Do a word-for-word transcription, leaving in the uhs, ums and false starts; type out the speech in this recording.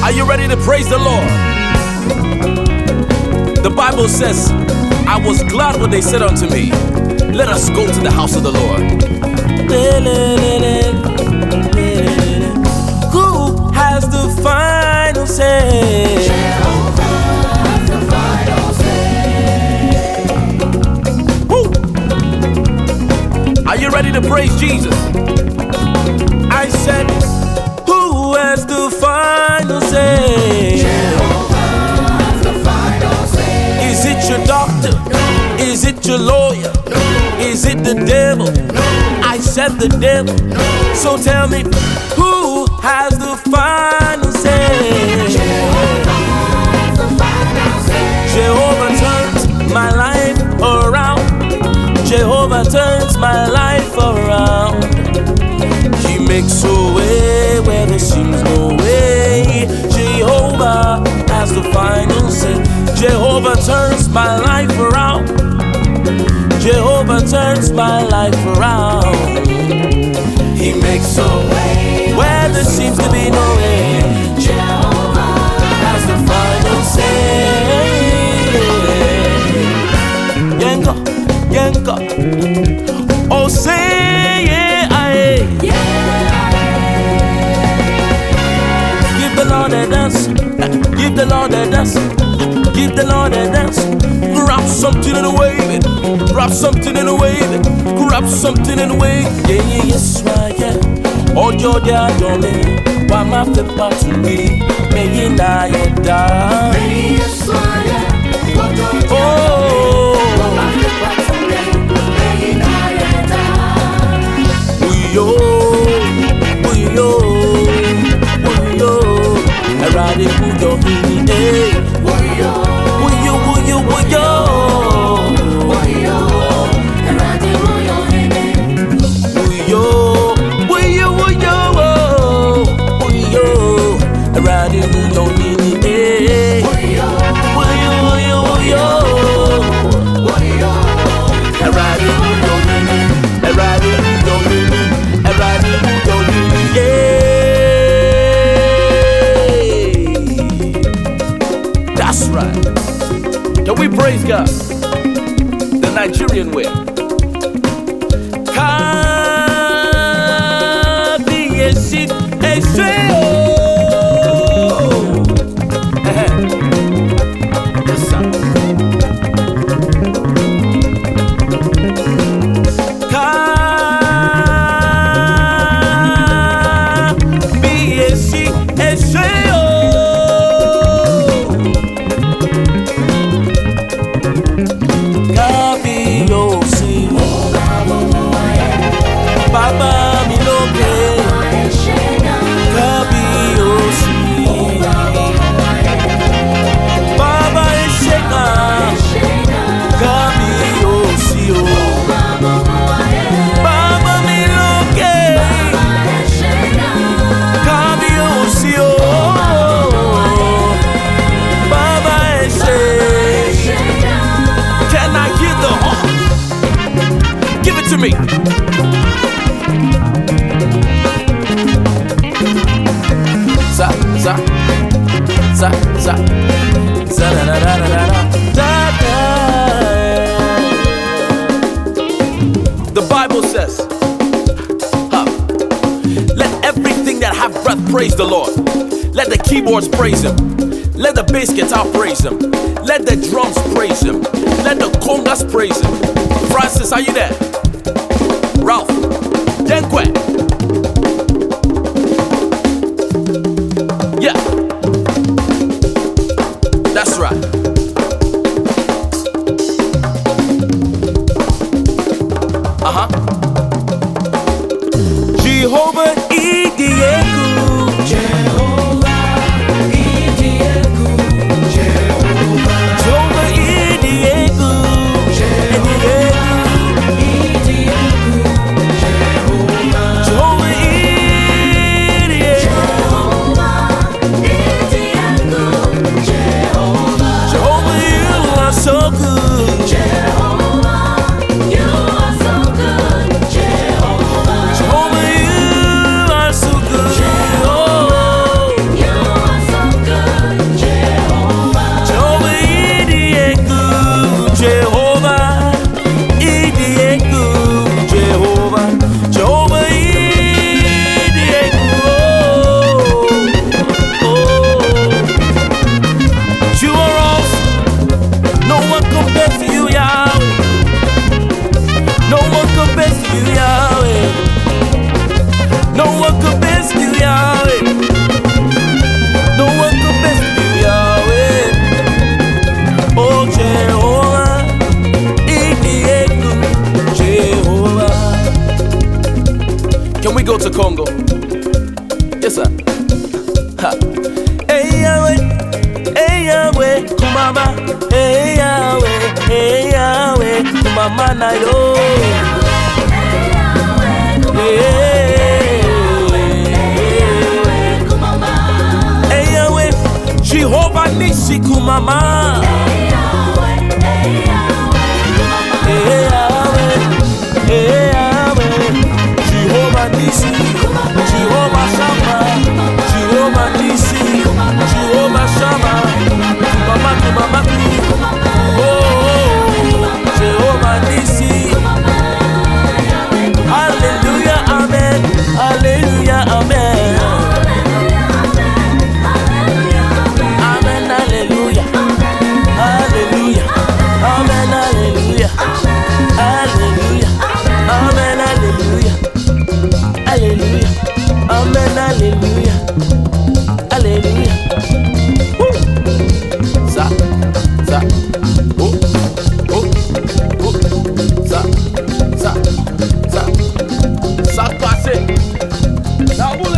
Are you ready to praise the Lord? The Bible says, I was glad when they said unto me, let us go to the house of the Lord. Who has the final say? Jehovah has the final say. Woo. Are you ready to praise Jesus? I said, who has the final say? Jehovah has the final say. Is it your doctor? No. Is it your lawyer? No. Is it the devil? No. I said the devil. No. So tell me, who has the final say? Jehovah has the final say. Jehovah turns my life around. Jehovah turns my life around. He makes a way where there seems no way. Jehovah has the final say. Jehovah turns my life around. Jehovah turns my life around. He makes a way where there seems to be no way. Jehovah Has the final say. Yenga, yenga. Oh, say yeah, aye. Give the Lord a dance. Give the Lord a dance. Give the Lord a dance. Grab something and wave it. Grab something and wave it. Grab something and wave it. Yeah, yeah, yes, right, yeah. Oh, your dad, your man. Why my flip part to me? May you not yet die. Oh, we yo, we yo, we yo. I ride it with your heat, eh? We yo, we yo, we yo, we yo. We yo, we yo, we yo, we yo. I ride it with your heat, eh? We yo, we yo, we yo. I ride it with your heat, I ride it with your heat, I ride it with your heat, yeah. That's right. Can we praise God? The Nigerian way. Kabiyesi Ese o. Yes, sir. Kabiyesi Ese o. Kábíyèsí, Bàbá mi lókè. Kábíyèsí, Bàbá ẹ ṣé gan. Kábíyèsí o, Bàbá mi lókè. Kábíyèsí o, Bàbá ẹ ṣé. Can I give the all? Give it to me. Za, za, za, za, za, da, da, da, da, da, da, da. The Bible says, huh, let everything that have breath praise the Lord. Let the keyboards praise Him. Let the bass guitar praise Him. Let the drums praise Him. Let the congas praise Him. Francis, are you there? Ralph, Denkwe. Yeah, that's right. Uh-huh. Jehovah Idiegu. Jehovah Idiegu. Jehovah Jehovah Idiegu. Idiegu. Jehovah Jehovah Idiegu. Jehovah, you are so good. Jehovah, you are so good. Jehovah, Jehovah, you are so good. No one compares to Yahweh. No one compares to Yahweh. Oh Jehovah, Ikieku, Jehovah. Can we go to Congo? Yes, sir. Ha. Hey Yahweh, hey Yahweh, Kumama. Hey Yahweh, hey Yahweh, Kumama na yo. Hey, hey Yahweh, Jehovah Nisi Kumama. Hey Yahweh, hey Yahweh, Jehovah Nisi, Jehovah Shammah, Jehovah Nisi, Jehovah Shammah, Kumama Kumama, oh, Jehovah Nisi. Hallelujah, amen. Hallelujah, amen. Amen, hallelujah. Hallelujah. Amen, hallelujah. Hallelujah. Amen, hallelujah. Hallelujah. Amen, hallelujah. Hallelujah. Woo. Sa, sa. Oh, oh, oh. Sa, sa, sa. Sa passé. La boule.